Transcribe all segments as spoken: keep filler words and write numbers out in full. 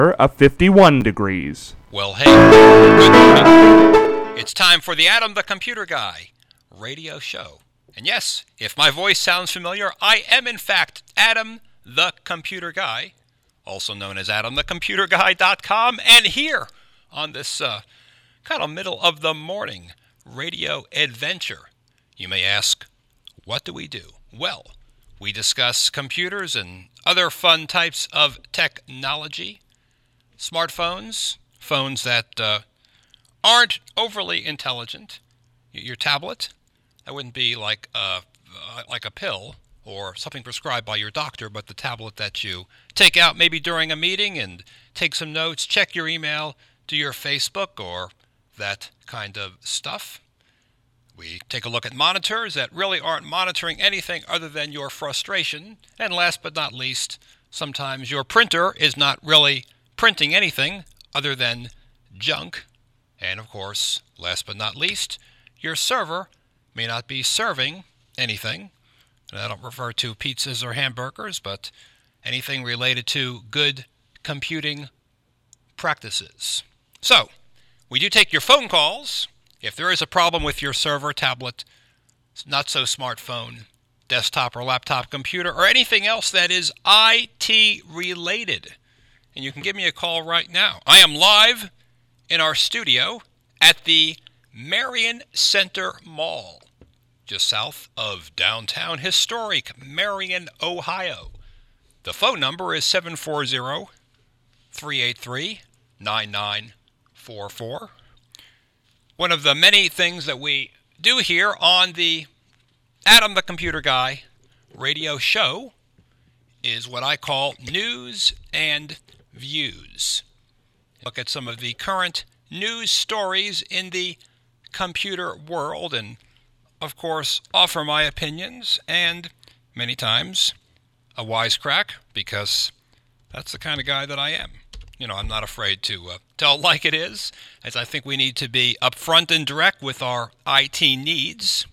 of fifty-one degrees. Well, hey, good morning. It's time for the Adam the Computer Guy radio show. And yes, if my voice sounds familiar, I am in fact Adam the Computer Guy, also known as adam the computer guy dot com, and here on this uh, kind of middle of the morning radio adventure, you may ask, what do we do? Well, we discuss computers and other fun types of technology, smartphones, phones that uh, aren't overly intelligent. Your tablet, that wouldn't be like a, uh, like a pill or something prescribed by your doctor, but the tablet that you take out maybe during a meeting and take some notes, check your email, do your Facebook, or that kind of stuff. We take a look at monitors that really aren't monitoring anything other than your frustration. And last but not least, sometimes your printer is not really printing anything other than junk. And of course, last but not least, your server may not be serving anything. And I don't refer to pizzas or hamburgers, but anything related to good computing practices. So, we do take your phone calls. If there is a problem with your server, tablet, not so smartphone, desktop or laptop computer, or anything else that is I T related, and you can give me a call right now. I am live in our studio at the Marion Center Mall, just south of downtown historic Marion, Ohio. The phone number is seven four zero, three eight three, nine nine four four. One of the many things that we do here on the Adam the Computer Guy radio show is what I call news and views. Look at some of the current news stories in the computer world and, of course, offer my opinions and, many times, a wisecrack, because that's the kind of guy that I am. You know, I'm not afraid to uh, tell it like it is, as I think we need to be upfront and direct with our I T needs.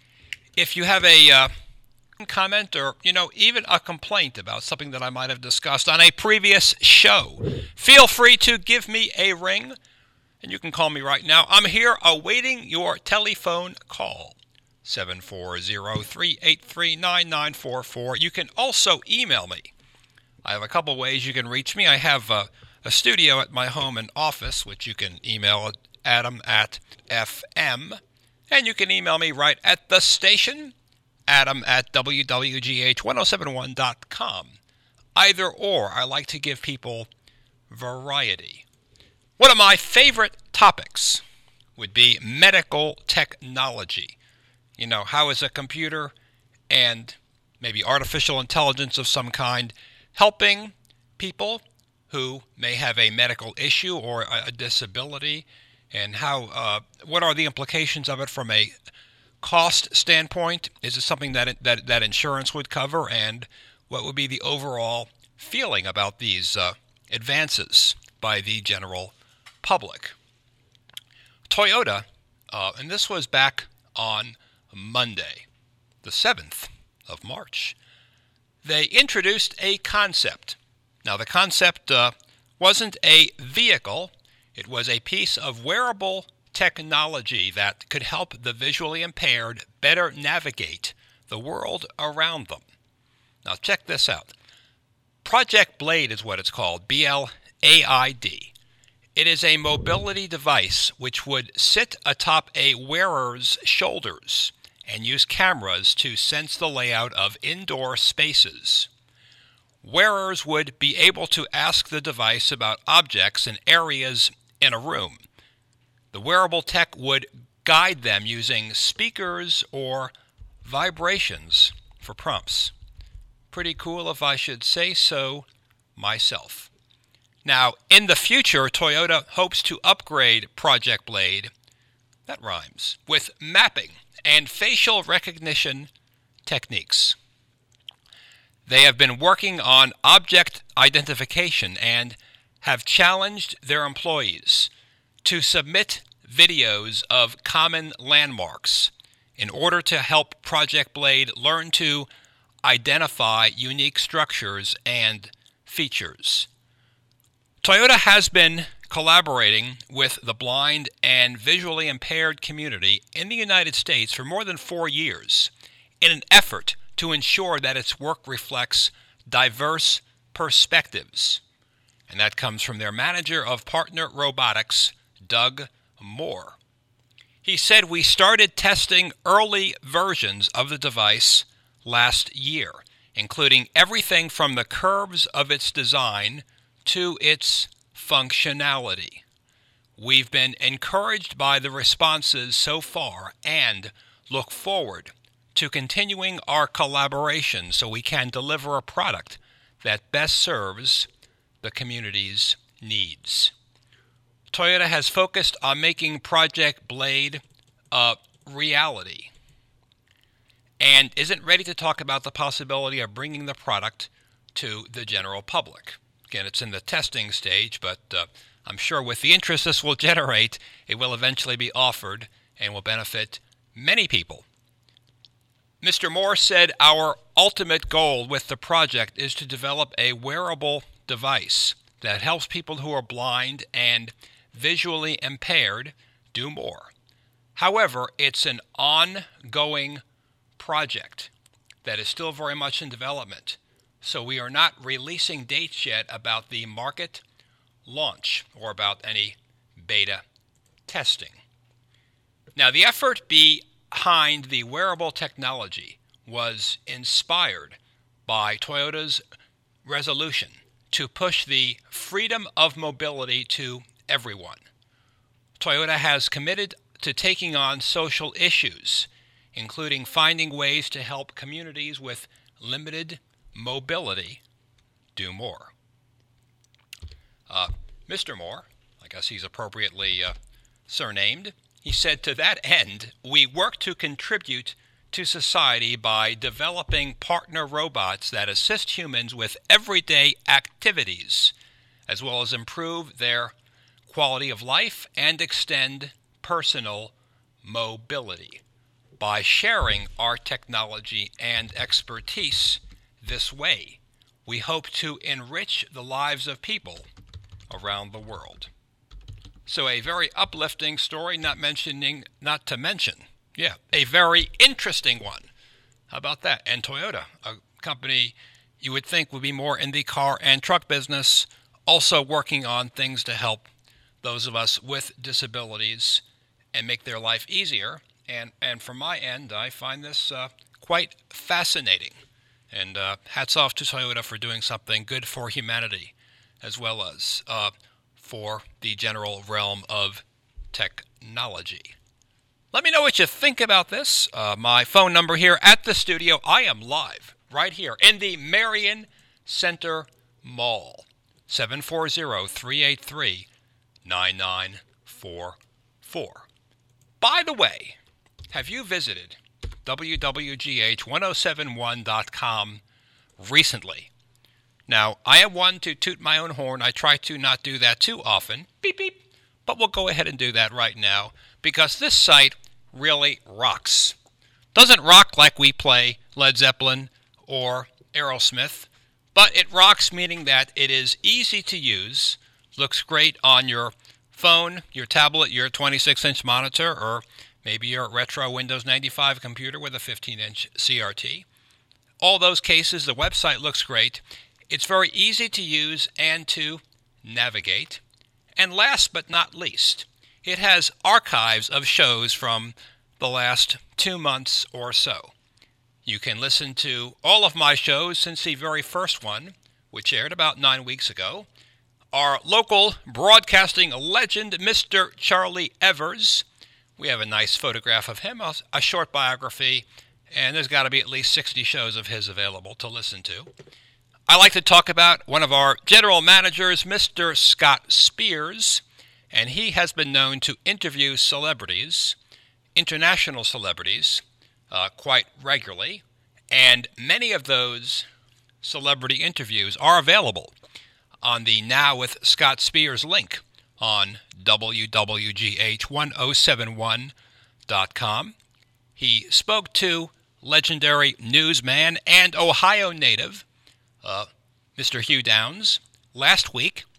If you have a uh, comment or, you know, even a complaint about something that I might have discussed on a previous show, feel free to give me a ring, and you can call me right now. I'm here awaiting your telephone call, seven four zero, three eight three, nine nine four four. You can also email me. I have a couple ways you can reach me. I have uh, a studio at my home and office, which you can email at adam at fm. And you can email me right at the station, adam at w w g h ten seventy-one dot com. Either or, I like to give people variety. One of my favorite topics would be medical technology. You know, how is a computer and maybe artificial intelligence of some kind helping people who may have a medical issue or a disability, and how uh, what are the implications of it from a cost standpoint? Is it something that, it, that that insurance would cover, and what would be the overall feeling about these uh, advances by the general public? Toyota, uh, and this was back on Monday, the seventh of March, they introduced a concept. Now, the concept uh, wasn't a vehicle. It was a piece of wearable technology that could help the visually impaired better navigate the world around them. Now, check this out. Project Blade is what it's called, B L A I D. It is a mobility device which would sit atop a wearer's shoulders and use cameras to sense the layout of indoor spaces. Wearers would be able to ask the device about objects and areas in a room. The wearable tech would guide them using speakers or vibrations for prompts. Pretty cool, if I should say so myself. Now, in the future, Toyota hopes to upgrade Project Blade, that rhymes, with mapping and facial recognition techniques. They have been working on object identification and have challenged their employees to submit videos of common landmarks in order to help Project Blade learn to identify unique structures and features. Toyota has been collaborating with the blind and visually impaired community in the United States for more than four years in an effort to ensure that its work reflects diverse perspectives. And that comes from their manager of Partner Robotics, Doug Moore. He said, "We started testing early versions of the device last year, including everything from the curves of its design to its functionality. We've been encouraged by the responses so far and look forward to continuing our collaboration so we can deliver a product that best serves the community's needs." Toyota has focused on making Project Blade a reality and isn't ready to talk about the possibility of bringing the product to the general public. Again, it's in the testing stage, but uh, I'm sure with the interest this will generate, it will eventually be offered and will benefit many people. Mister Moore said, "Our ultimate goal with the project is to develop a wearable device that helps people who are blind and visually impaired do more. However, it's an ongoing project that is still very much in development, so we are not releasing dates yet about the market launch or about any beta testing." Now, the effort behind the wearable technology was inspired by Toyota's resolution to push the freedom of mobility to everyone. Toyota has committed to taking on social issues, including finding ways to help communities with limited mobility do more. Uh, Mister Moore, I guess he's appropriately uh, surnamed, he said, "To that end, we work to contribute to society by developing partner robots that assist humans with everyday activities, as well as improve their quality of life and extend personal mobility. By sharing our technology and expertise this way, we hope to enrich the lives of people around the world." So a very uplifting story, not mentioning, not to mention, yeah, a very interesting one. How about that? And Toyota, a company you would think would be more in the car and truck business, also working on things to help those of us with disabilities and make their life easier. And and from my end, I find this uh, quite fascinating. And uh, hats off to Toyota for doing something good for humanity, as well as uh, for the general realm of technology. Let me know what you think about this. Uh, my phone number here at the studio, I am live right here in the Marion Center Mall, seven four zero, three eight three, nine nine four four. By the way, have you visited W W G H ten seventy-one dot com recently? Now, I am one to toot my own horn. I try to not do that too often. Beep, beep. But we'll go ahead and do that right now because this site really rocks. Doesn't rock like we play Led Zeppelin or Aerosmith, but it rocks meaning that it is easy to use, looks great on your phone, your tablet, your twenty-six inch monitor, or maybe your retro Windows ninety-five computer with a fifteen inch C R T. All those cases, the website looks great. It's very easy to use and to navigate. And last but not least, it has archives of shows from the last two months or so. You can listen to all of my shows since the very first one, which aired about nine weeks ago. Our local broadcasting legend, Mister Charlie Evers. We have a nice photograph of him, a, a short biography, and there's got to be at least sixty shows of his available to listen to. I like to talk about one of our general managers, Mister Scott Spears, and he has been known to interview celebrities, international celebrities, uh, quite regularly, and many of those celebrity interviews are available on the Now with Scott Spears link on W W G H ten seventy-one dot com. He spoke to legendary newsman and Ohio native, uh, Mister Hugh Downs, last week.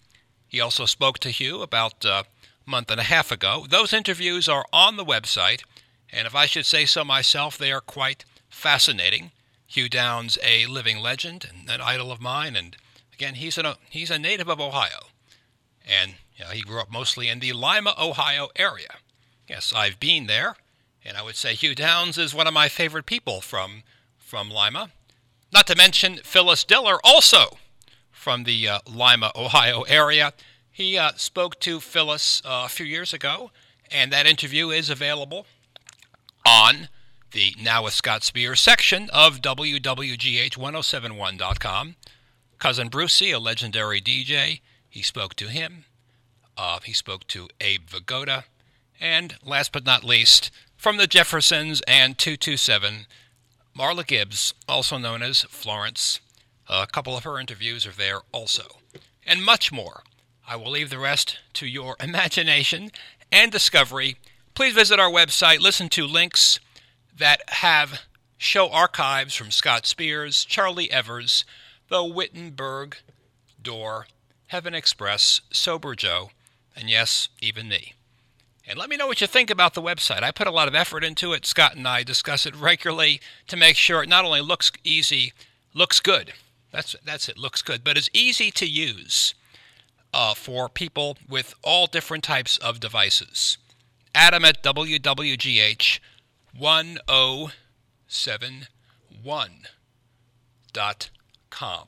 He also spoke to Hugh about uh, a month and a half ago. Those interviews are on the website, and if I should say so myself, they are quite fascinating. Hugh Downs, a living legend and an idol of mine, and again, he's, an, he's a native of Ohio, and you know, he grew up mostly in the Lima, Ohio area. Yes, I've been there, and I would say Hugh Downs is one of my favorite people from, from Lima. Not to mention Phyllis Diller, also from the uh, Lima, Ohio area. He uh, spoke to Phyllis uh, a few years ago, and that interview is available on the Now with Scott Spears section of W W G H ten seventy-one dot com. Cousin Brucey, a legendary D J, he spoke to him. Uh, he spoke to Abe Vigoda. And last but not least, from the Jeffersons and two two seven, Marla Gibbs, also known as Florence. A couple of her interviews are there also. And much more. I will leave the rest to your imagination and discovery. Please visit our website, listen to links that have show archives from Scott Spears, Charlie Evers, the Wittenberg Door, Heaven Express, Sober Joe, and yes, even me. And let me know what you think about the website. I put a lot of effort into it. Scott and I discuss it regularly to make sure it not only looks easy, looks good. That's that's it, looks good, but is easy to use uh, for people with all different types of devices. Adam at W W G H ten seventy-one dot com.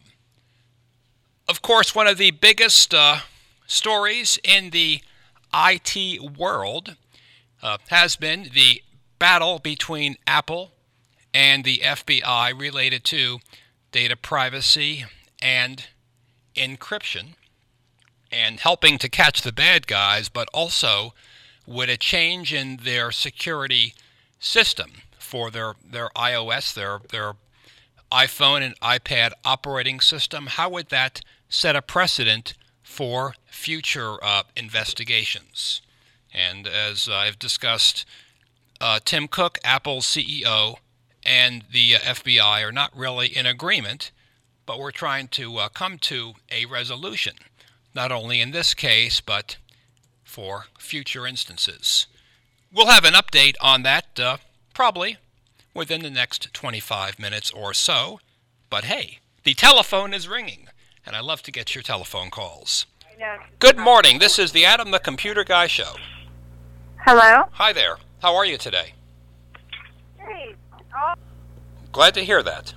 Of course, one of the biggest uh, stories in the I T world uh, has been the battle between Apple and the F B I related to data privacy and encryption, and helping to catch the bad guys, but also would a change in their security system for their, their iOS, their their iPhone and iPad operating system, how would that set a precedent for future uh, investigations? And as I've discussed, uh, Tim Cook, Apple's C E O, and the uh, F B I are not really in agreement, but we're trying to uh, come to a resolution, not only in this case, but for future instances. We'll have an update on that uh, probably within the next twenty-five minutes or so. But hey, the telephone is ringing, and I love to get your telephone calls. Good morning. This is the Adam the Computer Guy Show. Hello? Hi there. How are you today? Hey. Oh. Glad to hear that.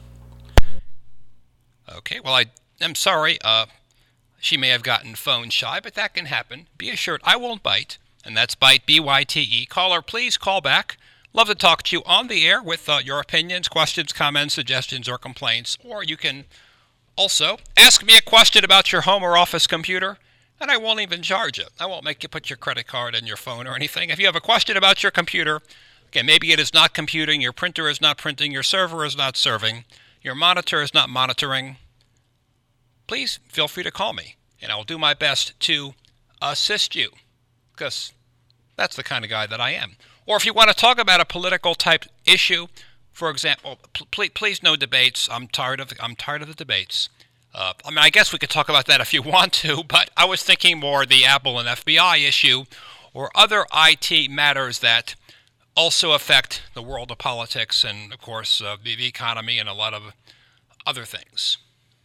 Okay, well, I am sorry. Uh, she may have gotten phone shy, but that can happen. Be assured, I won't bite, and that's bite, B Y T E. Caller, please call back. Love to talk to you on the air with uh, your opinions, questions, comments, suggestions, or complaints. Or you can also ask me a question about your home or office computer, and I won't even charge you. I won't make you put your credit card in your phone or anything. If you have a question about your computer, okay, maybe it is not computing, your printer is not printing, your server is not serving, your monitor is not monitoring, please feel free to call me, and I will do my best to assist you, because that's the kind of guy that I am. Or if you want to talk about a political type issue, for example, please, please no debates. I'm tired of I'm tired of the debates. Uh, I mean, I guess we could talk about that if you want to, but I was thinking more the Apple and F B I issue, or other I T matters that also affect the world of politics and, of course, uh, the, the economy and a lot of other things.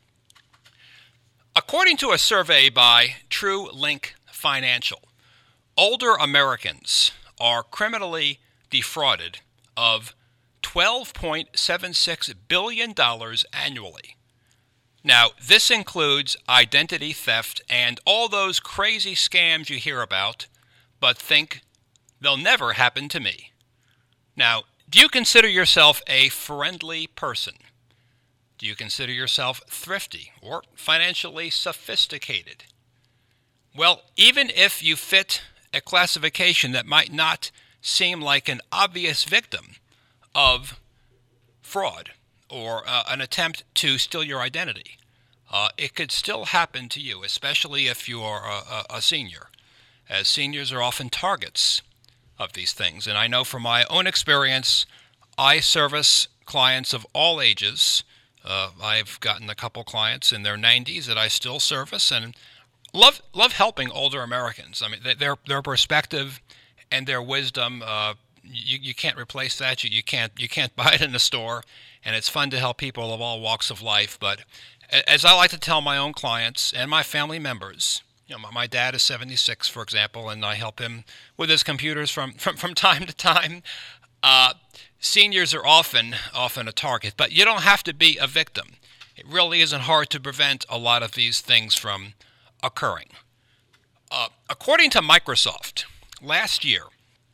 According to a survey by TrueLink Financial, older Americans are criminally defrauded of twelve point seven six billion dollars annually. Now, this includes identity theft and all those crazy scams you hear about, but think they'll never happen to me. Now, do you consider yourself a friendly person? Do you consider yourself thrifty or financially sophisticated? Well, even if you fit a classification that might not seem like an obvious victim of fraud or uh, an attempt to steal your identity, uh, it could still happen to you, especially if you are a, a, a senior, as seniors are often targets of these things. And I know from my own experience, I service clients of all ages. Uh, I've gotten a couple clients in their nineties that I still service, and love love helping older Americans. I mean, their their perspective and their wisdom, uh, you you can't replace that. You you can't you can't buy it in the store. And it's fun to help people of all walks of life. But as I like to tell my own clients and my family members, you know, my, my dad is seventy-six, for example, and I help him with his computers from from, from time to time. Uh, seniors are often often a target, but you don't have to be a victim. It really isn't hard to prevent a lot of these things from occurring. Uh, according to Microsoft, last year,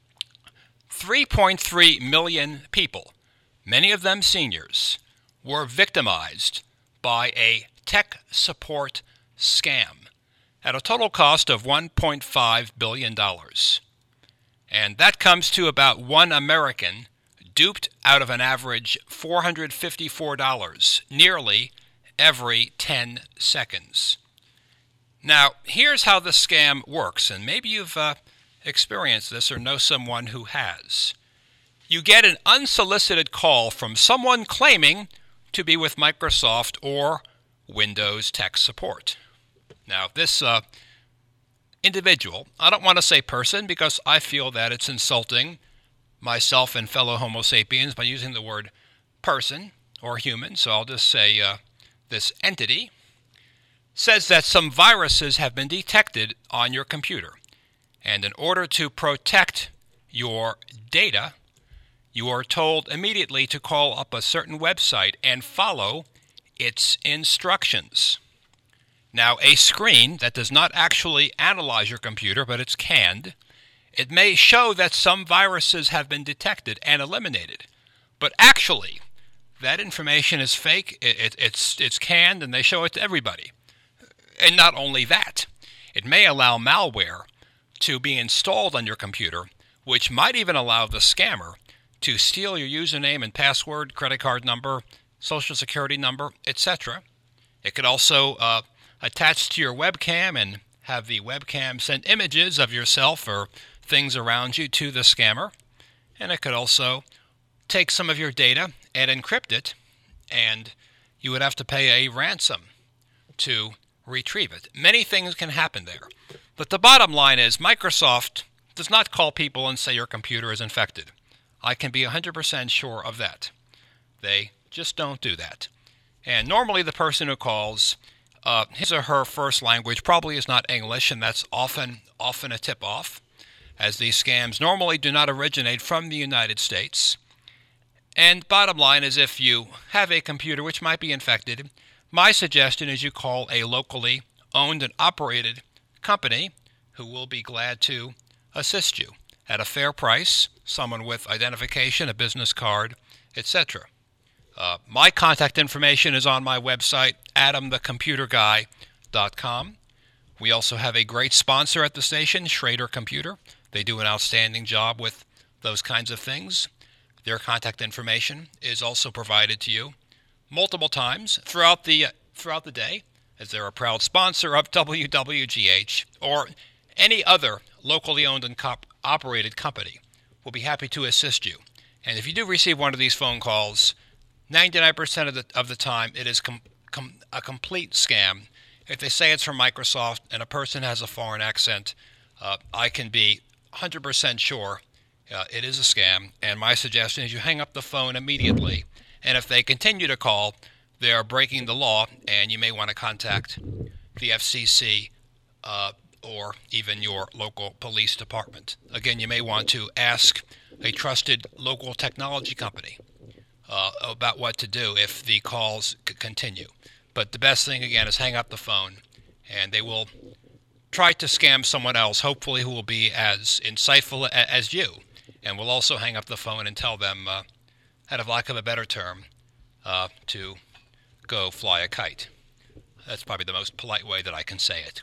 three point three million people, many of them seniors, were victimized by a tech support scam at a total cost of one point five billion dollars. And that comes to about one American duped out of an average four hundred fifty-four dollars nearly every ten seconds. Now, here's how the scam works, and maybe you've uh, experienced this or know someone who has. You get an unsolicited call from someone claiming to be with Microsoft or Windows tech support. Now, this uh, individual, I don't want to say person because I feel that it's insulting myself and fellow Homo sapiens by using the word person or human, so I'll just say uh, this entity, says that some viruses have been detected on your computer. And in order to protect your data, you are told immediately to call up a certain website and follow its instructions. Now, a screen that does not actually analyze your computer, but it's canned, it may show that some viruses have been detected and eliminated. But actually, that information is fake, it, it, it's, it's canned, and they show it to everybody. And not only that, it may allow malware to be installed on your computer, which might even allow the scammer to steal your username and password, credit card number, social security number, et cetera. It could also uh, attach to your webcam and have the webcam send images of yourself or things around you to the scammer. And it could also take some of your data and encrypt it, and you would have to pay a ransom to retrieve it. Many things can happen there. But the bottom line is Microsoft does not call people and say your computer is infected. I can be one hundred percent sure of that. They just don't do that. And normally the person who calls, uh, his or her first language probably is not English, and that's often often a tip-off, as these scams normally do not originate from the United States. And bottom line is if you have a computer which might be infected, my suggestion is you call a locally owned and operated company who will be glad to assist you at a fair price, someone with identification, a business card, et cetera. Uh, my contact information is on my website, adam the computer guy dot com. We also have a great sponsor at the station, Schrader Computer. They do an outstanding job with those kinds of things. Their contact information is also provided to you multiple times throughout the uh, throughout the day, as they're a proud sponsor of W W G H or any other locally owned and co- operated company. We'll be happy to assist you. And if you do receive one of these phone calls, ninety-nine percent of the of the time it is com- com- a complete scam. If they say it's from Microsoft and a person has a foreign accent, uh, I can be one hundred percent sure uh, it is a scam. And my suggestion is you hang up the phone immediately. And if they continue to call, they are breaking the law, and you may want to contact the F C C uh, or even your local police department. Again, you may want to ask a trusted local technology company uh, about what to do if the calls c- continue. But the best thing, again, is hang up the phone, and they will try to scam someone else, hopefully who will be as insightful a- as you, and will also hang up the phone and tell them, uh, out of lack of a better term, uh, to go fly a kite. That's probably the most polite way that I can say it.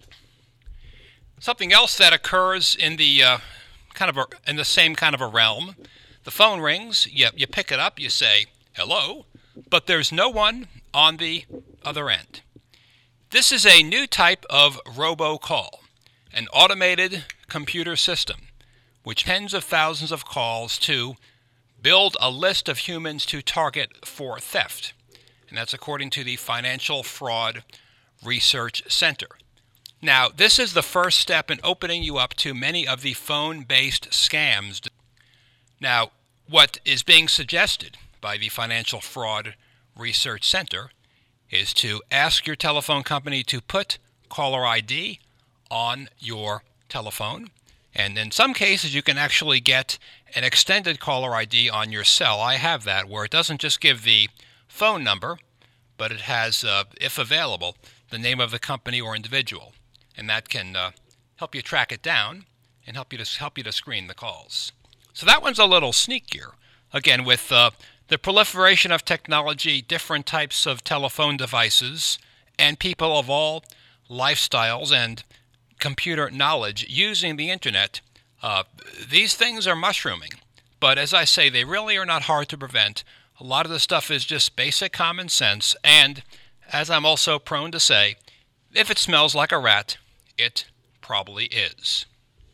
Something else that occurs in the uh, kind of a, in the same kind of a realm. The phone rings, you, you pick it up, you say, hello, but there's no one on the other end. This is a new type of robocall, an automated computer system, which tens of thousands of calls to build a list of humans to target for theft. And that's according to the Financial Fraud Research Center. Now, this is the first step in opening you up to many of the phone-based scams. Now, what is being suggested by the Financial Fraud Research Center is to ask your telephone company to put caller I D on your telephone. And in some cases, you can actually get an extended caller I D on your cell. I have that, where it doesn't just give the phone number, but it has, uh, if available, the name of the company or individual. And that can uh, help you track it down and help you to help you to screen the calls. So that one's a little sneakier. Again, with uh, the proliferation of technology, different types of telephone devices, and people of all lifestyles and computer knowledge using the internet, uh, these things are mushrooming. But as I say, they really are not hard to prevent. A lot of the stuff is just basic common sense, and as I'm also prone to say, if it smells like a rat, it probably is.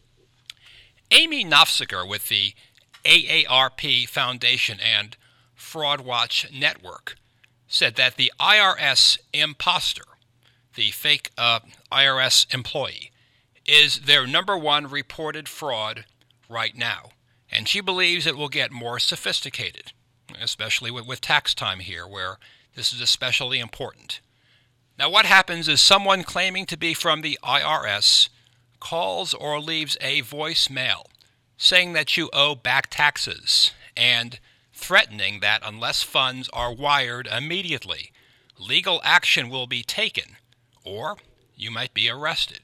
Amy Nofziger with the A A R P Foundation and Fraud Watch Network said that the I R S imposter, the fake uh, I R S employee, is their number one reported fraud right now. And she believes it will get more sophisticated, especially with, with tax time here, where this is especially important. Now, what happens is someone claiming to be from the I R S calls or leaves a voicemail saying that you owe back taxes and threatening that unless funds are wired immediately, legal action will be taken, or you might be arrested.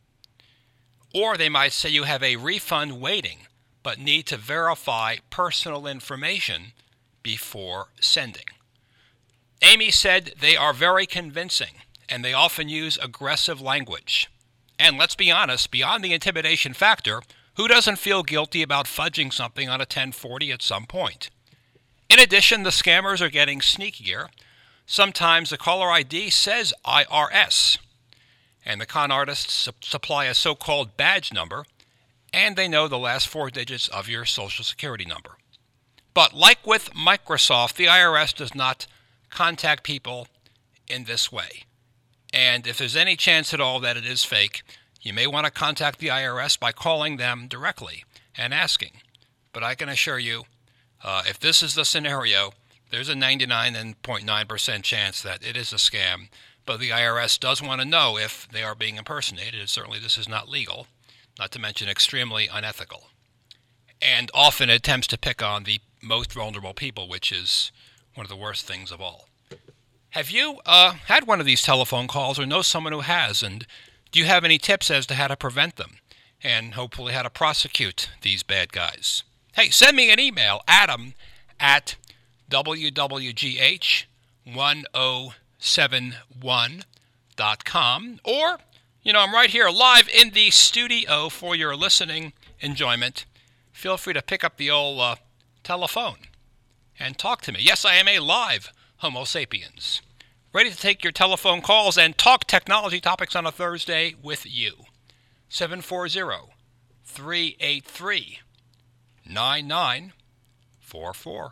Or they might say you have a refund waiting, but need to verify personal information before sending. Amy said they are very convincing, and they often use aggressive language. And let's be honest, beyond the intimidation factor, who doesn't feel guilty about fudging something on a ten forty at some point? In addition, the scammers are getting sneakier. Sometimes the caller I D says I R S, and the con artists su- supply a so-called badge number, and they know the last four digits of your social security number. But like with Microsoft, the I R S does not contact people in this way. And if there's any chance at all that it is fake, you may want to contact the I R S by calling them directly and asking. But I can assure you, uh, if this is the scenario, there's a ninety-nine point nine percent chance that it is a scam. But the I R S does want to know if they are being impersonated. Certainly this is not legal, not to mention extremely unethical. And often it attempts to pick on the most vulnerable people, which is one of the worst things of all. Have you uh, had one of these telephone calls or know someone who has? And do you have any tips as to how to prevent them? And hopefully how to prosecute these bad guys? Hey, send me an email, Adam at W W G H one oh seven one dot com. Or, you know, I'm right here live in the studio for your listening enjoyment. Feel free to pick up the old uh, telephone and talk to me. Yes, I am a live Homo sapiens, ready to take your telephone calls and talk technology topics on a Thursday with you. seven four zero, three eight three, nine nine four four.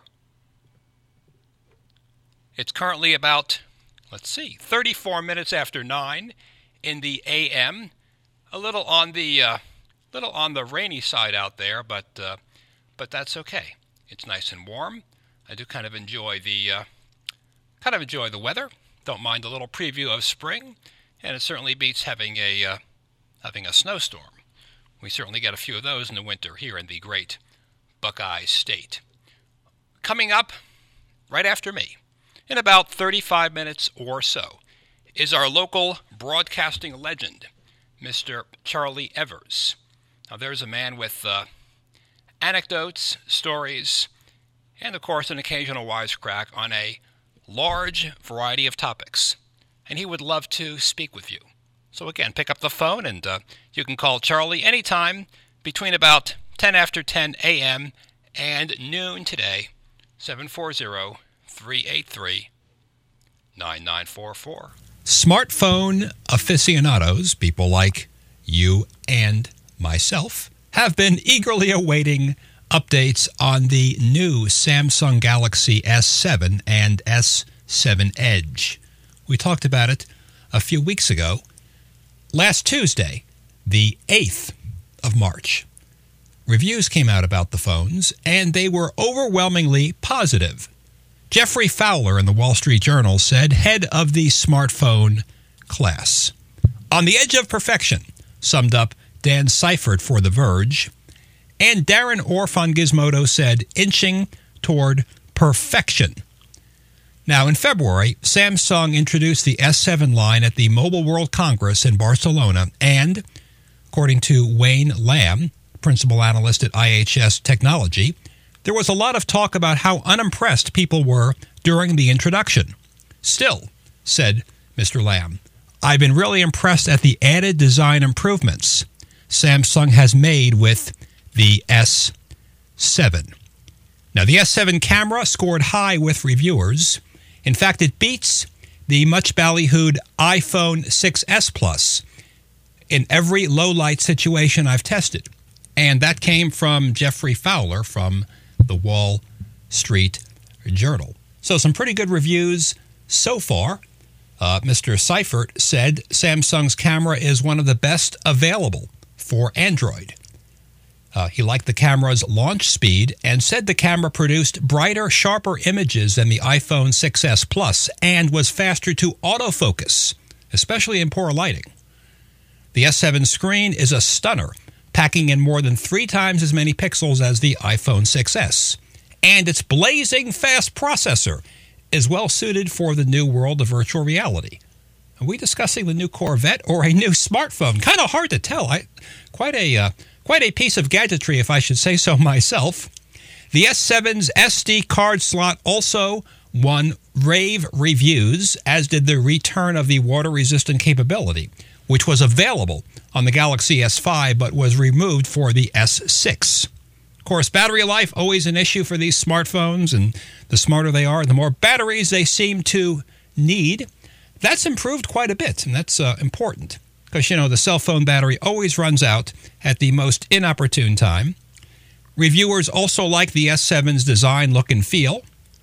It's currently about, let's see, thirty-four minutes after nine in the A M. A little on the uh, little on the rainy side out there, but uh, but that's okay. It's nice and warm. I do kind of enjoy the uh, kind of enjoy the weather. Don't mind a little preview of spring, and it certainly beats having a uh, having a snowstorm. We certainly get a few of those in the winter here in the great Buckeye State. Coming up right after me, in about thirty-five minutes or so, is our local broadcasting legend, Mister Charlie Evers. Now, there's a man with uh, anecdotes, stories, and, of course, an occasional wisecrack on a large variety of topics, and he would love to speak with you. So, again, pick up the phone, and uh, you can call Charlie anytime between about ten after ten a.m. and noon today, seven four zero, three eight three, nine nine four four. Smartphone aficionados, people like you and myself, have been eagerly awaiting updates on the new Samsung Galaxy S seven and S seven Edge. We talked about it a few weeks ago, last Tuesday, the eighth of March, reviews came out about the phones, and they were overwhelmingly positive. Jeffrey Fowler in the Wall Street Journal said, head of the smartphone class. On the edge of perfection, summed up Dan Seifert for The Verge. And Darren Orff on Gizmodo said, inching toward perfection. Now, in February, Samsung introduced the S seven line at the Mobile World Congress in Barcelona, and, according to Wayne Lamb, principal analyst at I H S Technology, there was a lot of talk about how unimpressed people were during the introduction. Still, said Mister Lamb, I've been really impressed at the added design improvements Samsung has made with the S seven. Now, the S seven camera scored high with reviewers. In fact, it beats the much ballyhooed iPhone six S Plus in every low-light situation I've tested. And that came from Jeffrey Fowler from the Wall Street Journal. So some pretty good reviews so far. Uh, Mister Seifert said Samsung's camera is one of the best available for Android. Uh, he liked the camera's launch speed and said the camera produced brighter, sharper images than the iPhone six S Plus and was faster to autofocus, especially in poor lighting. The S seven screen is a stunner, packing in more than three times as many pixels as the iPhone six S. And its blazing fast processor is well suited for the new world of virtual reality. Are we discussing the new Corvette or a new smartphone? Kind of hard to tell. I, quite a uh, quite a piece of gadgetry, if I should say so myself. The S seven's S D card slot also won rave reviews, as did the return of the water-resistant capability, which was available on the Galaxy S five but was removed for the S six. Of course, battery life, always an issue for these smartphones, and the smarter they are, the more batteries they seem to need. That's improved quite a bit, and that's uh, important because, you know, the cell phone battery always runs out at the most inopportune time. Reviewers also like the S seven's design, look, and feel.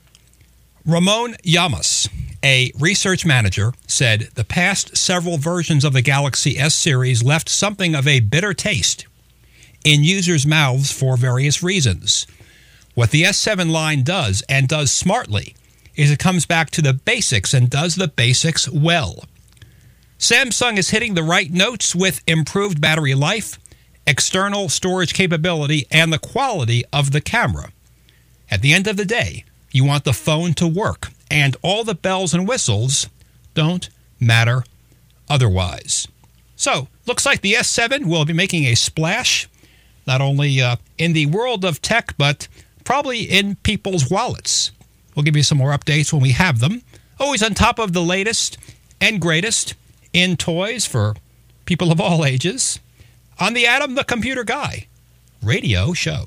Ramon Llamas, a research manager, said the past several versions of the Galaxy S series left something of a bitter taste in users' mouths for various reasons. What the S seven line does, and does smartly, is it comes back to the basics and does the basics well. Samsung is hitting the right notes with improved battery life, external storage capability, and the quality of the camera. At the end of the day, you want the phone to work, and all the bells and whistles don't matter otherwise. So, looks like the S seven will be making a splash, not only uh, in the world of tech, but probably in people's wallets. We'll give you some more updates when we have them. Always on top of the latest and greatest in toys for people of all ages. On the Adam the Computer Guy radio show.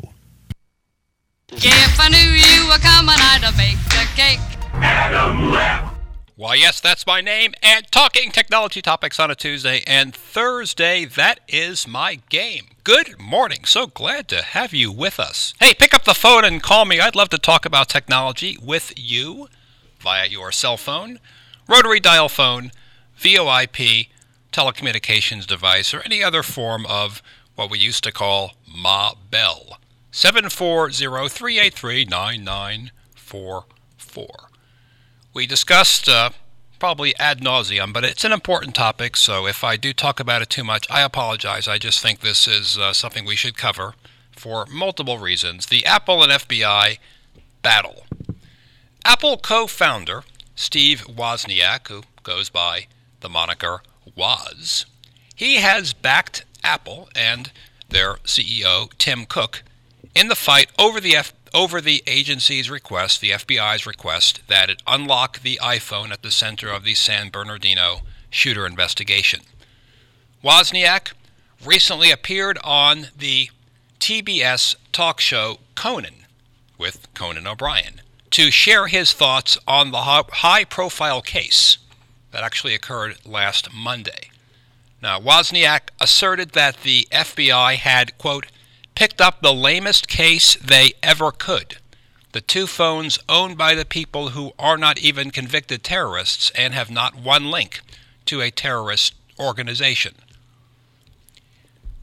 If I knew you were coming, I'd have baked a cake. Adam Lab. Why, yes, that's my name. And talking technology topics on a Tuesday and Thursday, that is my game. Good morning. So glad to have you with us. Hey, pick up the phone and call me. I'd love to talk about technology with you via your cell phone, rotary dial phone, V O I P, telecommunications device, or any other form of what we used to call Ma Bell. seven four zero, three eight three, nine nine four four. We discussed, uh, probably ad nauseum, but it's an important topic, so if I do talk about it too much, I apologize. I just think this is uh, something we should cover for multiple reasons. The Apple and F B I battle. Apple co-founder Steve Wozniak, who goes by the moniker Woz, he has backed Apple and their C E O, Tim Cook, in the fight over the F- over the agency's request, the F B I's request, that it unlock the iPhone at the center of the San Bernardino shooter investigation. Wozniak recently appeared on the T B S talk show Conan with Conan O'Brien to share his thoughts on the high-profile case that actually occurred last Monday. Now, Wozniak asserted that the F B I had, quote, picked up the lamest case they ever could. The two phones owned by the people who are not even convicted terrorists and have not one link to a terrorist organization.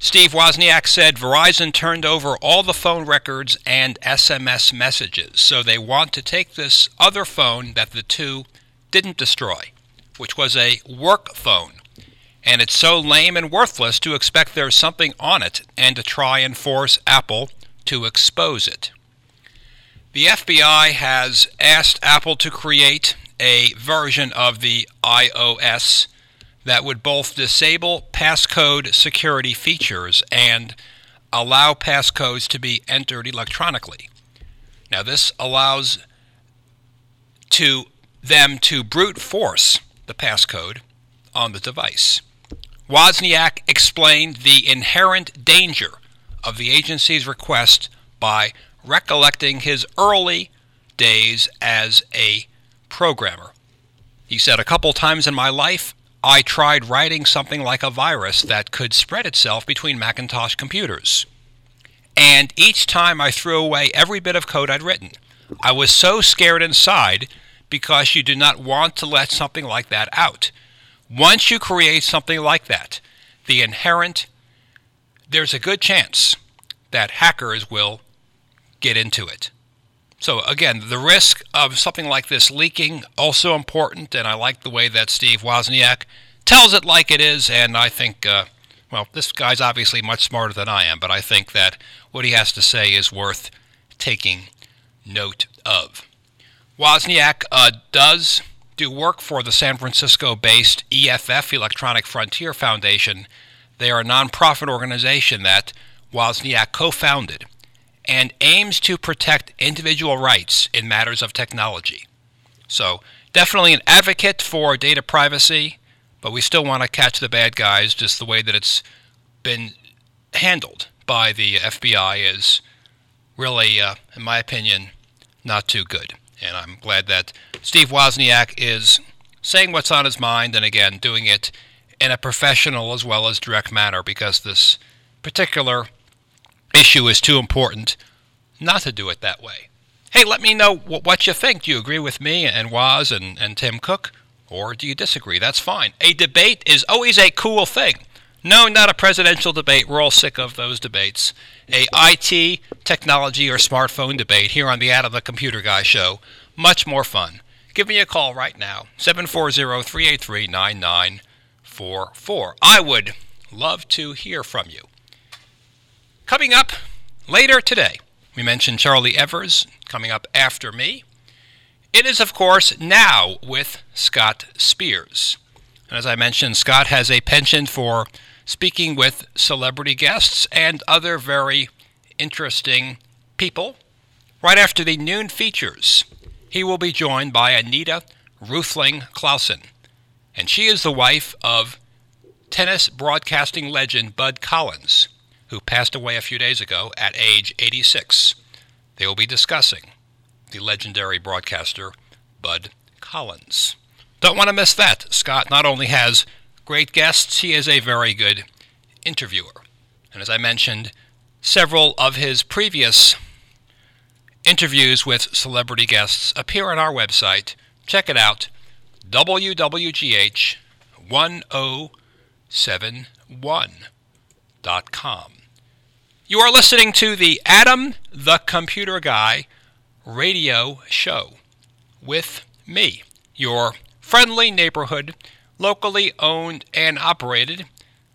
Steve Wozniak said Verizon turned over all the phone records and S M S messages, so they want to take this other phone that the two didn't destroy, which was a work phone. And it's so lame and worthless to expect there's something on it and to try and force Apple to expose it. The F B I has asked Apple to create a version of the iOS that would both disable passcode security features and allow passcodes to be entered electronically. Now, this allows to them to brute force the passcode on the device. Wozniak explained the inherent danger of the agency's request by recollecting his early days as a programmer. He said, "A couple times in my life, I tried writing something like a virus that could spread itself between Macintosh computers. And each time I threw away every bit of code I'd written. I was so scared inside because you do not want to let something like that out. Once you create something like that, the inherent, there's a good chance that hackers will get into it." So again, the risk of something like this leaking, also important, and I like the way that Steve Wozniak tells it like it is, and I think, uh, well, this guy's obviously much smarter than I am, but I think that what he has to say is worth taking note of. Wozniak uh, does do work for the San Francisco-based E F F, Electronic Frontier Foundation. They are a nonprofit organization that Wozniak co-founded and aims to protect individual rights in matters of technology. So, definitely an advocate for data privacy, but we still want to catch the bad guys. Just the way that it's been handled by the F B I is really, uh, in my opinion, not too good. And I'm glad that Steve Wozniak is saying what's on his mind, and again, doing it in a professional as well as direct manner, because this particular issue is too important not to do it that way. Hey, let me know what you think. Do you agree with me and Woz and, and Tim Cook? Or do you disagree? That's fine. A debate is always a cool thing. No, not a presidential debate. We're all sick of those debates. A I T, technology, or smartphone debate here on the Adam the Computer Guy show. Much more fun. Give me a call right now, seven four zero, three eight three, nine nine four four. I would love to hear from you. Coming up later today, we mentioned Charlie Evers coming up after me. It is, of course, Now with Scott Spears. And as I mentioned, Scott has a penchant for speaking with celebrity guests and other very interesting people. Right after the noon features, he will be joined by Anita Ruthling Clausen. And she is the wife of tennis broadcasting legend Bud Collins, who passed away a few days ago at age eighty-six. They will be discussing the legendary broadcaster Bud Collins. Don't want to miss that. Scott not only has great guests, he is a very good interviewer. And as I mentioned, several of his previous interviews with celebrity guests appear on our website. Check it out, W W G H one oh seven one dot com. You are listening to the Adam the Computer Guy radio show with me, your friendly neighborhood, locally owned and operated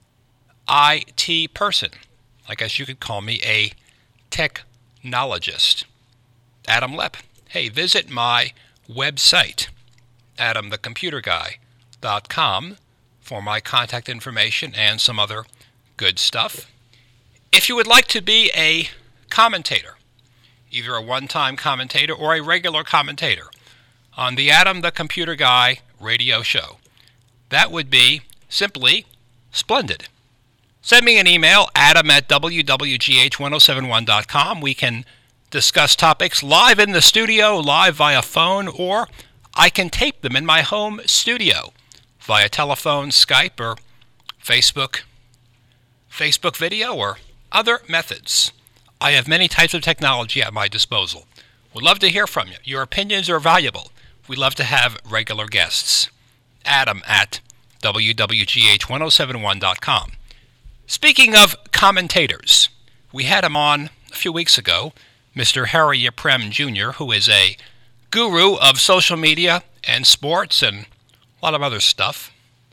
I T person. I guess you could call me a technologist. Adam Lepp. Hey, visit my website, adam the computer guy dot com, for my contact information and some other good stuff. If you would like to be a commentator, either a one-time commentator or a regular commentator on the Adam the Computer Guy radio show, that would be simply splendid. Send me an email, adam at w w g h one oh seven one dot com. We can discuss topics live in the studio, live via phone, or I can tape them in my home studio via telephone, Skype, or Facebook, Facebook video, or other methods. I have many types of technology at my disposal. Would love to hear from you. Your opinions are valuable. We'd love to have regular guests. Adam at w w g h one oh seven one dot com. Speaking of commentators, we had him on a few weeks ago, Mister Harry Yeprem Junior, who is a guru of social media and sports and a lot of other stuff.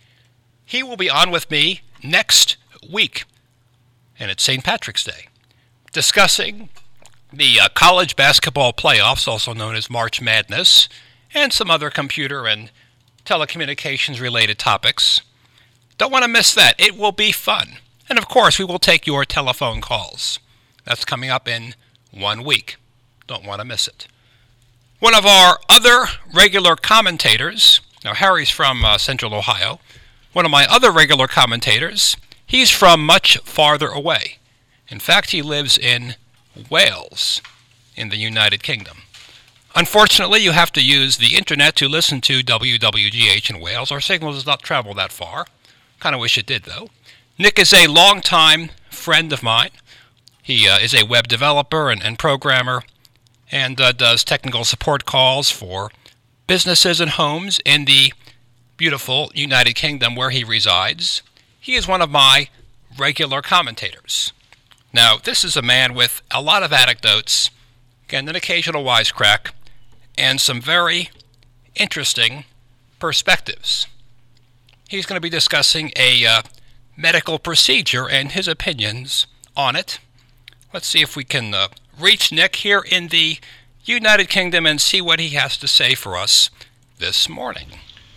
He will be on with me next week, and it's Saint Patrick's Day, discussing the uh, college basketball playoffs, also known as March Madness, and some other computer and telecommunications-related topics. Don't want to miss that. It will be fun. And, of course, we will take your telephone calls. That's coming up in one week. Don't want to miss it. One of our other regular commentators, now Harry's from uh, Central Ohio, one of my other regular commentators, he's from much farther away. In fact, he lives in Wales, in the United Kingdom. Unfortunately, you have to use the internet to listen to W W G H in Wales. Our signal does not travel that far. Kind of wish it did, though. Nick is a longtime friend of mine. He uh, is a web developer and, and programmer and uh, does technical support calls for businesses and homes in the beautiful United Kingdom where he resides. He is one of my regular commentators. Now, this is a man with a lot of anecdotes, again, an occasional wisecrack, and some very interesting perspectives. He's going to be discussing a uh, medical procedure and his opinions on it. Let's see if we can uh, reach Nick here in the United Kingdom and see what he has to say for us this morning.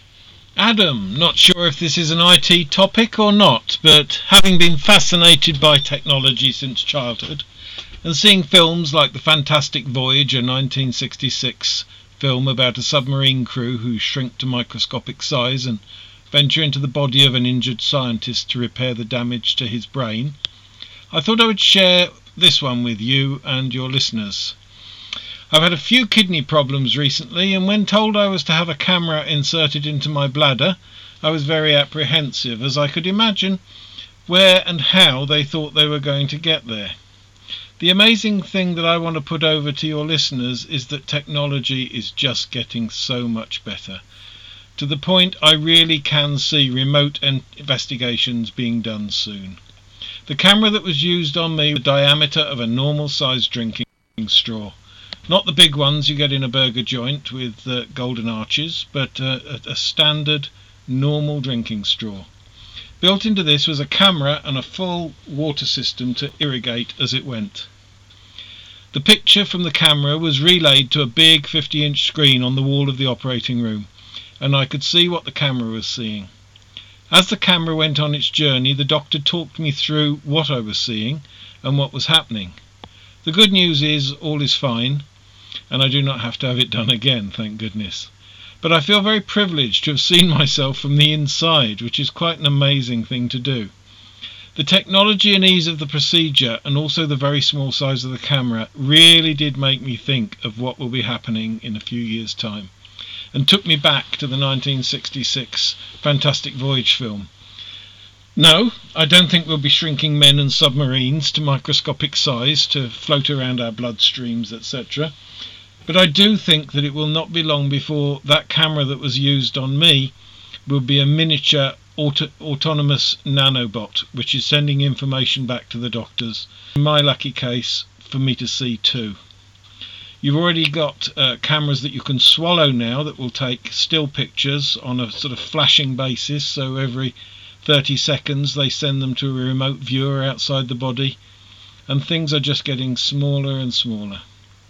Adam, not sure if this is an I T topic or not, but having been fascinated by technology since childhood and seeing films like The Fantastic Voyage, a nineteen sixty-six film about a submarine crew who shrink to microscopic size and venture into the body of an injured scientist to repair the damage to his brain, I thought I would share this one with you and your listeners. I've had a few kidney problems recently, and when told I was to have a camera inserted into my bladder, I was very apprehensive, as I could imagine where and how they thought they were going to get there. The amazing thing that I want to put over to your listeners is that technology is just getting so much better, to the point I really can see remote investigations being done soon. The camera that was used on me was the diameter of a normal-sized drinking straw. Not the big ones you get in a burger joint with uh, golden arches, but uh, a, a standard, normal drinking straw. Built into this was a camera and a full water system to irrigate as it went. The picture from the camera was relayed to a big fifty-inch screen on the wall of the operating room, and I could see what the camera was seeing. As the camera went on its journey, the doctor talked me through what I was seeing and what was happening. The good news is all is fine, and I do not have to have it done again, thank goodness. But I feel very privileged to have seen myself from the inside, which is quite an amazing thing to do. The technology and ease of the procedure, and also the very small size of the camera, really did make me think of what will be happening in a few years' time, and took me back to the nineteen sixty-six Fantastic Voyage film. No, I don't think we'll be shrinking men and submarines to microscopic size to float around our bloodstreams, et cetera. But I do think that it will not be long before that camera that was used on me will be a miniature auto- autonomous nanobot, which is sending information back to the doctors. In my lucky case, for me to see too. You've already got uh, cameras that you can swallow now that will take still pictures on a sort of flashing basis, so every thirty seconds they send them to a remote viewer outside the body, and things are just getting smaller and smaller.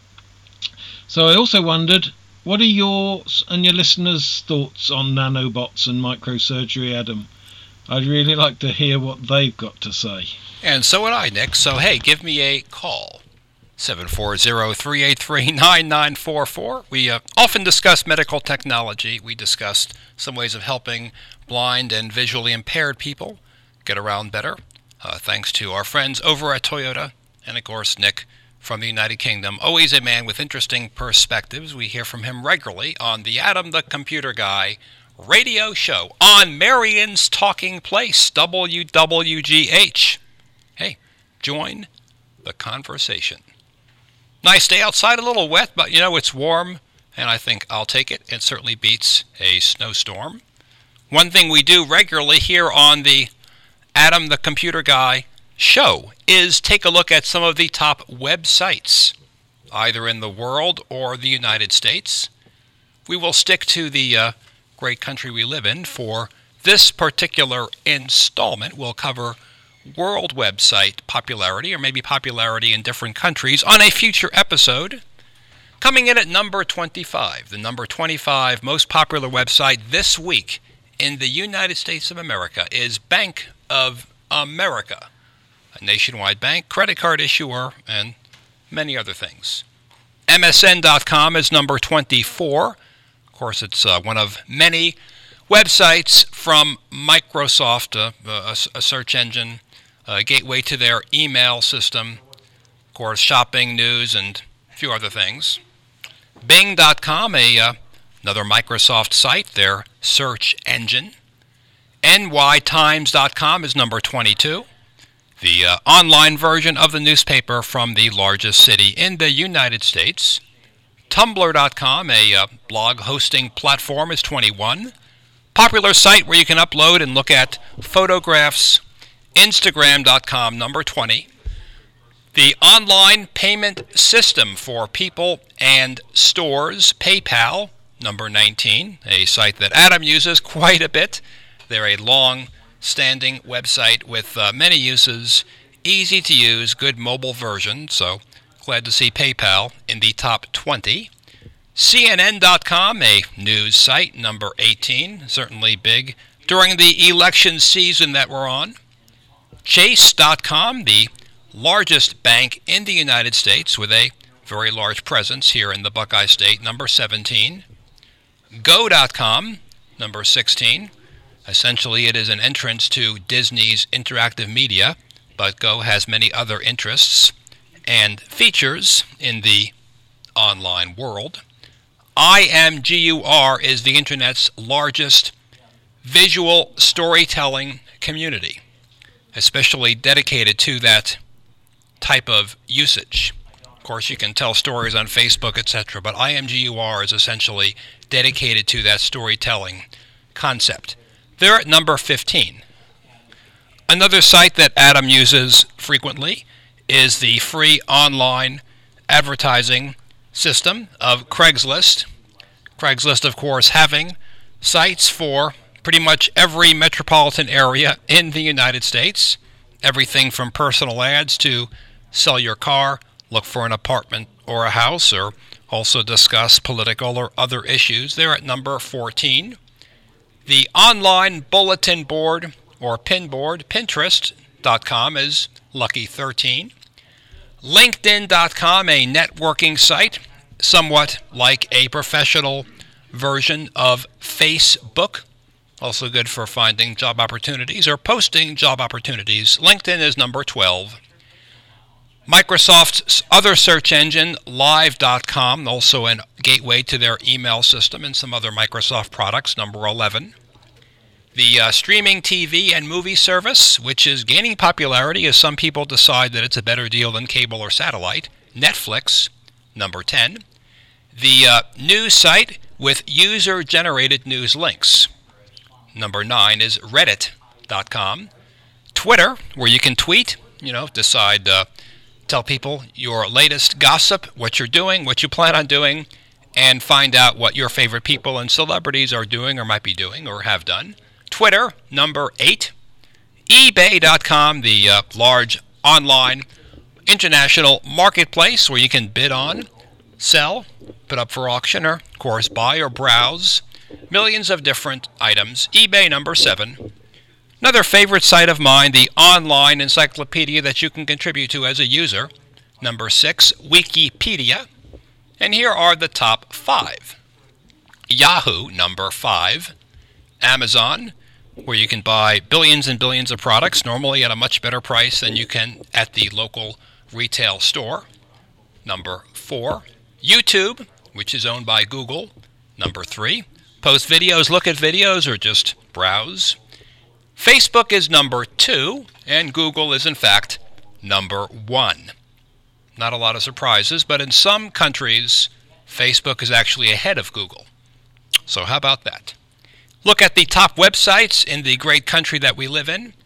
So I also wondered, what are yours and your listeners' thoughts on nanobots and microsurgery, Adam? I'd really like to hear what they've got to say. And so would I, Nick. So, hey, give me a call. seven four zero, three eight three, nine nine four four. We uh, often discuss medical technology. We discussed some ways of helping blind and visually impaired people get around better, uh, thanks to our friends over at Toyota, and of course Nick from the United Kingdom. Always a man with interesting perspectives. We hear from him regularly on the Adam the Computer Guy radio show on Marion's Talking Place, W W G H. Hey, join the conversation. Nice day outside, a little wet, but you know, it's warm, and I think I'll take it. It certainly beats a snowstorm. One thing we do regularly here on the Adam the Computer Guy show is take a look at some of the top websites, either in the world or the United States. We will stick to the uh, great country we live in for this particular installment. We'll cover world website popularity, or maybe popularity in different countries, on a future episode. Coming in at number twenty-five, the number twenty-five most popular website this week in the United States of America is Bank of America, a nationwide bank, credit card issuer, and many other things. M S N dot com is number twenty-four. Of course, it's uh, one of many websites from Microsoft, uh, a, a search engine, a gateway to their email system, of course, shopping, news, and a few other things. Bing dot com, a, uh, another Microsoft site, their search engine. N Y Times dot com is number twenty-two. The uh, online version of the newspaper from the largest city in the United States. Tumblr dot com, a uh, blog hosting platform, is twenty-one. Popular site where you can upload and look at photographs. Instagram dot com, number twenty. The online payment system for people and stores, PayPal, number nineteen, a site that Adam uses quite a bit. They're a long-standing website with uh, many uses, easy to use, good mobile version, so glad to see PayPal in the top twenty. C N N dot com, a news site, number eighteen, certainly big during the election season that we're on. Chase dot com, the largest bank in the United States with a very large presence here in the Buckeye State, number seventeen. Go dot com, number sixteen. Essentially, it is an entrance to Disney's interactive media, but Go has many other interests and features in the online world. I M G U R is the Internet's largest visual storytelling community, especially dedicated to that type of usage. Of course, you can tell stories on Facebook, et cetera, but I M G U R is essentially dedicated to that storytelling concept. They're at number fifteen. Another site that Adam uses frequently is the free online advertising system of Craigslist. Craigslist, of course, having sites for pretty much every metropolitan area in the United States. Everything from personal ads to sell your car, look for an apartment or a house, or also discuss political or other issues. They're at number fourteen. The online bulletin board or pin board, Pinterest dot com, is lucky thirteen. LinkedIn dot com, a networking site, somewhat like a professional version of Facebook. Also good for finding job opportunities or posting job opportunities. LinkedIn is number twelve. Microsoft's other search engine, Live dot com, also a gateway to their email system and some other Microsoft products, number eleven. The uh, streaming T V and movie service, which is gaining popularity as some people decide that it's a better deal than cable or satellite, Netflix, number ten. The uh, news site with user-generated news links, number nine, is Reddit dot com. Twitter, where you can tweet, you know, decide, uh, tell people your latest gossip, what you're doing, what you plan on doing, and find out what your favorite people and celebrities are doing or might be doing or have done. Twitter, number eight. eBay dot com, the uh, large online international marketplace where you can bid on, sell, put up for auction, or, of course, buy or browse millions of different items. eBay, number seven. Another favorite site of mine, the online encyclopedia that you can contribute to as a user, number six, Wikipedia. And here are the top five. Yahoo, number five. Amazon, where you can buy billions and billions of products, normally at a much better price than you can at the local retail store, number four. YouTube, which is owned by Google, number three. Post videos, look at videos, or just browse. Facebook is number two, and Google is, in fact, number one. Not a lot of surprises, but in some countries, Facebook is actually ahead of Google. So how about that? Look at the top websites in the great country that we live in,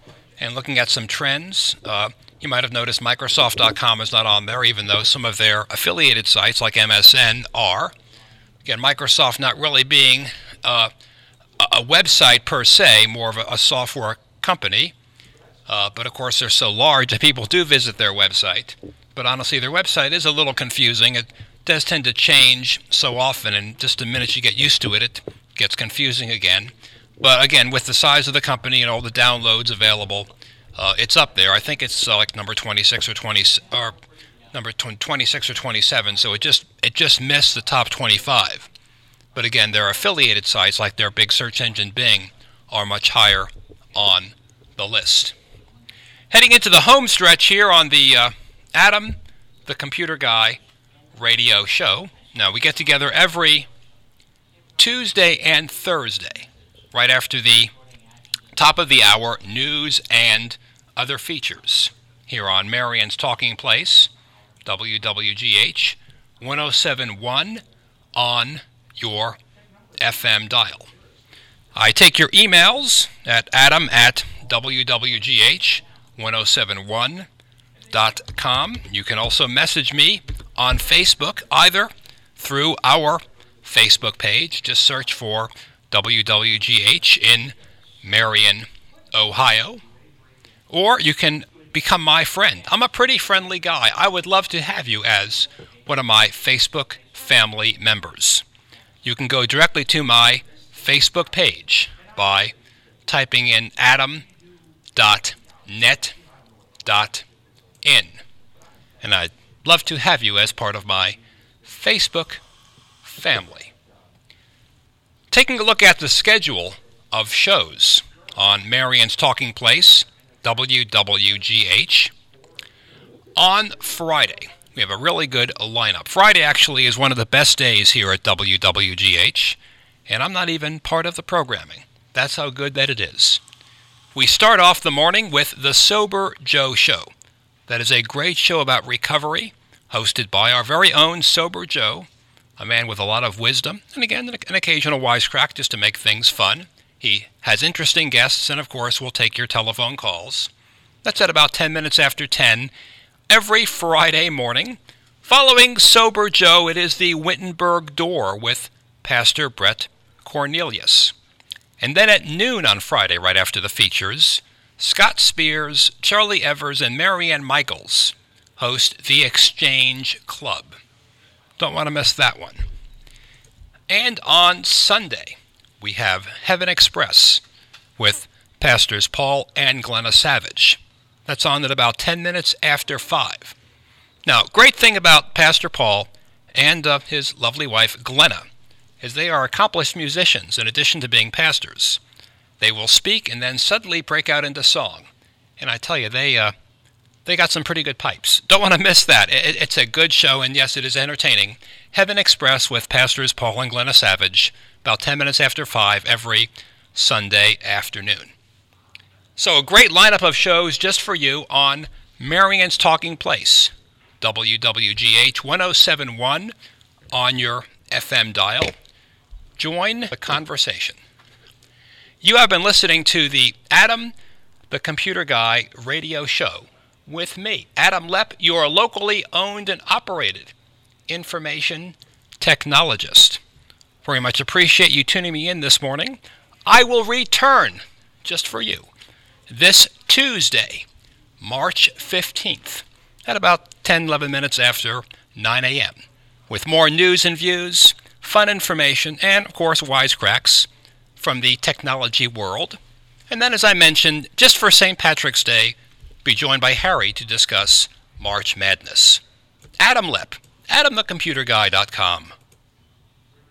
and looking at some trends. Uh, you might have noticed Microsoft dot com is not on there, even though some of their affiliated sites like M S N are. Again, Microsoft not really being uh, a website per se, more of a, a software company. Uh, but of course, they're so large that people do visit their website. But honestly, their website is a little confusing. It does tend to change so often, and just the minute you get used to it, it gets confusing again. But again, with the size of the company and all the downloads available, uh, it's up there. I think it's uh, like number twenty-six or twenty or number twenty-six or twenty-seven. So it just it just missed the top twenty-five. But again, their affiliated sites, like their big search engine Bing, are much higher on the list. Heading into the home stretch here on the uh, Adam, the Computer Guy radio show. Now, we get together every Tuesday and Thursday, right after the top of the hour news and other features here on Marion's Talking Place, W W G H one oh seven point one on your F M dial. I take your emails at adam at W W G H one oh seven one dot com. You can also message me on Facebook, either through our Facebook page. Just search for W W G H in Marion, Ohio. Or you can become my friend. I'm a pretty friendly guy. I would love to have you as one of my Facebook family members. You can go directly to my Facebook page by typing in adam dot net dot in. And I'd love to have you as part of my Facebook family. Taking a look at the schedule of shows on Marion's Talking Place, W W G H. On Friday, we have a really good lineup. Friday actually is one of the best days here at W W G H, and I'm not even part of the programming. That's how good that it is. We start off the morning with the Sober Joe Show. That is a great show about recovery, hosted by our very own Sober Joe, a man with a lot of wisdom, and again, an occasional wisecrack just to make things fun. He has interesting guests, and of course, we'll take your telephone calls. That's at about ten minutes after ten, every Friday morning. Following Sober Joe, it is the Wittenberg Door with Pastor Brett Cornelius. And then at noon on Friday, right after the features, Scott Spears, Charlie Evers, and Marianne Michaels host The Exchange Club. Don't want to miss that one. And on Sunday, we have Heaven Express with Pastors Paul and Glenna Savage. That's on at about ten minutes after five. Now, great thing about Pastor Paul and uh, his lovely wife, Glenna, is they are accomplished musicians in addition to being pastors. They will speak and then suddenly break out into song. And I tell you, they uh, they got some pretty good pipes. Don't want to miss that. It, it's a good show, and yes, it is entertaining. Heaven Express with Pastors Paul and Glenna Savage, about ten minutes after five every Sunday afternoon. So a great lineup of shows just for you on Marion's Talking Place, W W G H one oh seven point one on your F M dial. Join the conversation. You have been listening to the Adam, the Computer Guy radio show with me, Adam Lepp, your locally owned and operated information technologist. Very much appreciate you tuning me in this morning. I will return just for you this Tuesday, March fifteenth, at about ten, eleven minutes after nine a.m. with more news and views, fun information, and, of course, wisecracks from the technology world. And then, as I mentioned, just for Saint Patrick's Day, be joined by Harry to discuss March Madness. Adam Lepp, adam the computer guy dot com.